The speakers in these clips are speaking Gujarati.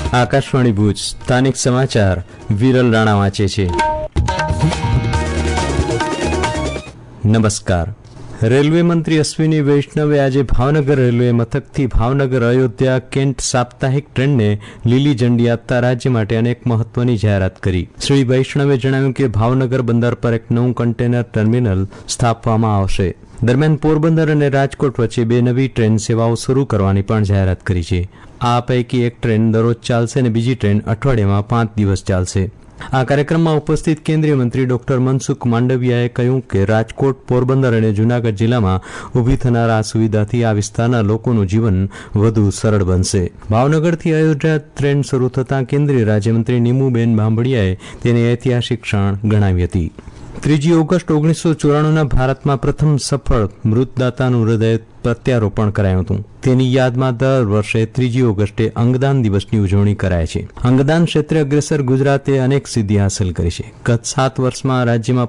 આકાશવાણી ભુજ સ્થાનિક સમાચાર વિરલ રાણા વાંચે છે. નમસ્કાર. રેલવે મંત્રી અશ્વિની વૈષ્ણવે આજે ભાવનગર રેલવે મથકથી ભાવનગર અયોધ્યા કેન્ટ સાપ્તાહિક ટ્રેનને લીલી ઝંડી આપતા રાજ્ય માટે અનેક મહત્વની જાહેરાત કરી. શ્રી વૈષ્ણવે જણાવ્યું કે ભાવનગર બંદર પર એક નવું કન્ટેનર ટર્મિનલ સ્થાપવામાં આવશે. દરમિયાન પોરબંદર અને રાજકોટ વચ્ચે 2 નવી ટ્રેન સેવાઓ શરૂ કરવાની પણ જાહેરાત કરી છે. આ પૈકી એક ટ્રેન દરરોજ ચાલશે અને બીજી ટ્રેન અઠવાડિયામાં 5 દિવસ ચાલશે. આ કાર્યક્રમમાં ઉપસ્થિત કેન્દ્રીય મંત્રી ડોક્ટર મનસુખ માંડવિયાએ કહ્યું કે રાજકોટ, પોરબંદર અને જૂનાગઢ જિલ્લામાં ઊભી થનાર આ સુવિધાથી આ વિસ્તારના લોકોનું જીવન વધુ સરળ બનશે. ભાવનગરથી અયોધ્યા ટ્રેન શરૂ થતાં કેન્દ્રીય રાજ્યમંત્રી નીમુબેન બાંભડિયાએ તેને ઐતિહાસિક ક્ષણ ગણાવી હતી. 3 ઓગસ્ટ 1994ના ભારતમાં પ્રથમ સફળ મૃતદાતાનું હૃદય પ્રત્યારોપણ કરાયું હતું. તેની યાદમાં દર વર્ષે 3 ઓગસ્ટે અંગદાન દિવસની ઉજવણી કરાય છે. અંગદાન ક્ષેત્રે અગ્રેસર ગુજરાતે અનેક સિદ્ધિ હાંસલ કરી છે. ગત 7 વર્ષમાં રાજ્યમાં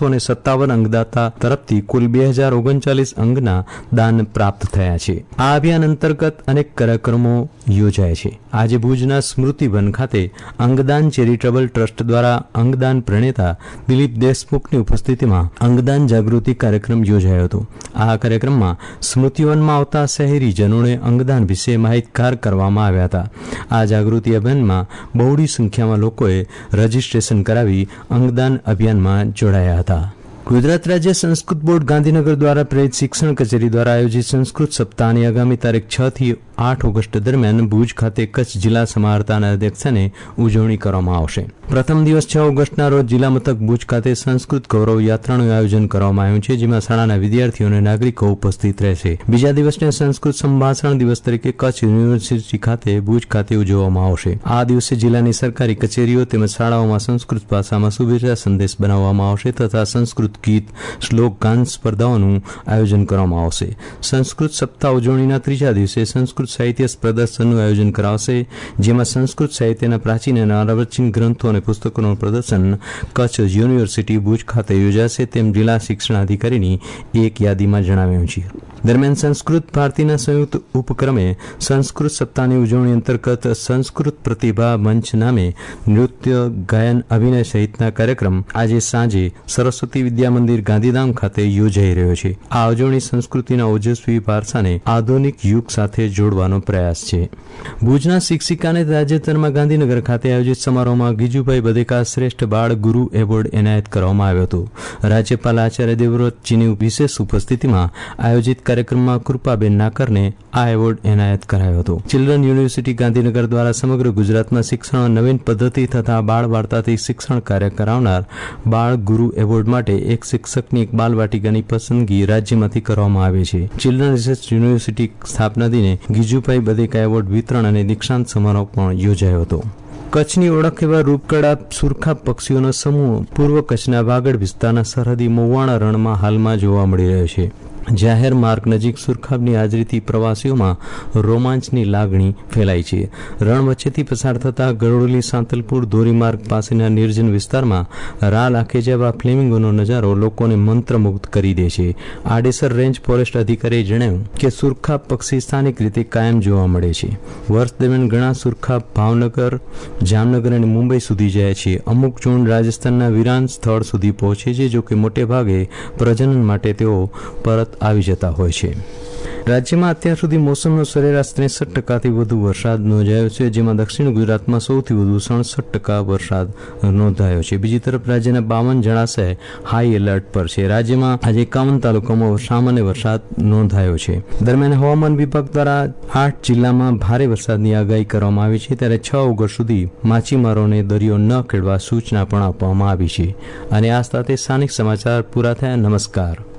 657 અંગદાતા તરફથી કુલ 2039 અંગના દાન પ્રાપ્ત થયા છે. આ અભિયાન અંતર્ગત અનેક કાર્યક્રમો યોજાય છે. આજે ભુજના સ્મૃતિવન ખાતે અંગદાન ચેરિટેબલ ટ્રસ્ટ દ્વારા અંગદાન પ્રણેતા દિલીપ દેશમુખની ઉપસ્થિતિમાં અંગદાન જાગૃતિ કાર્યક્રમ યોજાયો હતો. આ કાર્યક્રમમાં સ્મૃતિવનમાં આવતા શહેરીજનોને અંગદાન વિશે માહિતગાર કરવામાં આવ્યા હતા. આ જાગૃતિ અભિયાનમાં બહોળી સંખ્યામાં લોકોએ રજીસ્ટ્રેશન કરાવી અંગદાન અભિયાનમાં જોડાયા હતા. ગુજરાત રાજ્ય સંસ્કૃત બોર્ડ ગાંધીનગર દ્વારા પ્રેરિત શિક્ષણ કચેરી દ્વારા આયોજિત સંસ્કૃત સપ્તાહની આગામી તારીખ 6 થી 8 ઓગસ્ટ દરમિયાન ભુજ ખાતે કચ્છ જિલ્લા સમાહર્તાના અધ્યક્ષસ્થાને ઉજવણી કરવામાં આવશે. પ્રથમ દિવસ 6 ઓગસ્ટના રોજ જિલ્લા મથક ભુજ ખાતે સંસ્કૃત ગૌરવ યાત્રાનું આયોજન કરવામાં આવ્યું છે, જેમાં શાળાના વિદ્યાર્થીઓ અને નાગરિકો ઉપસ્થિત રહેશે. બીજા દિવસને સંસ્કૃત સંભાષણ દિવસ તરીકે કચ્છ યુનિવર્સિટી ખાતે ભુજ ખાતે ઉજવવામાં આવશે. આ દિવસે જિલ્લાની સરકારી કચેરીઓ તેમજ શાળાઓમાં સંસ્કૃત ભાષામાં શુભેચ્છા સંદેશ બનાવવામાં આવશે તથા સંસ્કૃત ગીત, શ્લોક, ગાન સ્પર્ધાઓનું આયોજન કરવામાં આવશે. સંસ્કૃત સપ્તાહ ઉજવણીના 3જા દિવસે સંસ્કૃત સાહિત્ય પ્રદર્શનનું આયોજન કરાશે, જેમાં સંસ્કૃત સાહિત્યના પ્રાચીન અને અર્વાચીન ગ્રંથો અને પુસ્તકોનું પ્રદર્શન કચ્છ યુનિવર્સિટી ભુજ ખાતે યોજાશે, તેમ જિલ્લા શિક્ષણ અધિકારીની એક યાદીમાં જણાવ્યું છે. દરમિયાન સંસ્કૃત ભારતીના સંયુક્ત ઉપક્રમે સંસ્કૃત સપ્તાહની ઉજવણી અંતર્ગત સંસ્કૃત પ્રતિભા મંચ નામે નૃત્ય, ગાયન, અભિનય સહિતના કાર્યક્રમ આજે સાંજે સરસ્વતી વિદ્યા મંદિર ગાંધીધામ ખાતે યોજાઈ રહ્યો છે. આ ઉજવણી સંસ્કૃતિના ઓજસ્વી વારસાને આધુનિક યુગ સાથે જોડવાનો પ્રયાસ છે. ભુજના શિક્ષિકાને તાજેતરમાં ગાંધીનગર ખાતે આયોજિત સમારોહમાં ગીજુભાઈ બધેકા શ્રેષ્ઠ બાળ ગુરુ એવોર્ડ એનાયત કરવામાં આવ્યો હતો. રાજ્યપાલ આચાર્ય દેવવ્રતજીની વિશેષ ઉપસ્થિતિમાં આયોજિત કાર્યક્રમમાં કૃપાબેન નાકરને આ એવોર્ડ એનાયત કરાયો હતો. ચિલ્ડ્રન યુનિવર્સિટી ગાંધીનગર દ્વારા સમગ્ર ગુજરાતમાં શિક્ષણ નવીન પદ્ધતિ તથા બાળ વાર્તાથી શિક્ષણ કાર્ય કરાવનાર બાળ ગુરુ એવોર્ડ માટે એક શિક્ષકની એક બાલવાટિકાની પસંદગી રાજ્યમાંથી કરવામાં આવે છે. ચિલ્ડ્રન રિસર્ચ યુનિવર્સિટી સ્થાપના દિને ગીજુભાઈ બધેકા એવોર્ડ વિતરણ અને દીક્ષાંત સમારોહ પણ યોજાયો હતો. કચ્છની ઓળખ એવા રૂપકડા સુરખા પક્ષીઓનો સમૂહ પૂર્વ કચ્છના વાગડ વિસ્તારના સરહદી મોવાણા રણમાં હાલમાં જોવા મળી રહ્યો છે. જાહેર માર્ગ નજીક સુરખાબની હાજરીથી પ્રવાસીઓમાં રોમાંચની લાગણી ફેલાઈ છે. રણ વચ્ચેથી પસાર થતા ગરોડલી, સાંતલપુર, ધોરીમાર્ગ પાસેના નિર્જન વિસ્તારમાં રાલ આંખે જેવા ફ્લેમિંગોનો નજારો લોકોને મંત્રમુગ્ધ કરી દે છે. આડેસર રેન્જ ફોરેસ્ટ અધિકારીએ જણાવ્યું કે સુરખા પક્ષી સ્થાનિક રીતે કાયમ જોવા મળે છે. વર્ષ દરમિયાન ઘણા સુરખા ભાવનગર, જામનગર અને મુંબઈ સુધી જાય છે. અમુક ઝુંડ રાજસ્થાનના વિરાન સ્થળ સુધી પહોંચે છે, જો કે મોટે ભાગે પ્રજનન માટે તેઓ પરત આવી જતા હોય છે. રાજ્યમાં અત્યાર સુધી મોસમનો સરેરાશ 63%થી વધુ વરસાદ નોંધાયો છે, જેમાં દક્ષિણ ગુજરાતમાં સૌથી વધુ 67% વરસાદ નોંધાયો છે. બીજી તરફ રાજ્યના 52 જળાશય હાઈ એલર્ટ પર છે. રાજ્યમાં આજે 51 તાલુકામાં સામાન્ય વરસાદ નોંધાયો છે. દરમિયાન હવામાન વિભાગ દ્વારા 8 જિલ્લામાં ભારે વરસાદની આગાહી કરવામાં આવી છે, ત્યારે 6 ઓગસ્ટ સુધી માછીમારોને દરિયો ન ખેડવા સૂચના પણ આપવામાં આવી છે. અને આ સાથે સ્થાનિક સમાચાર પૂરા થયા. નમસ્કાર.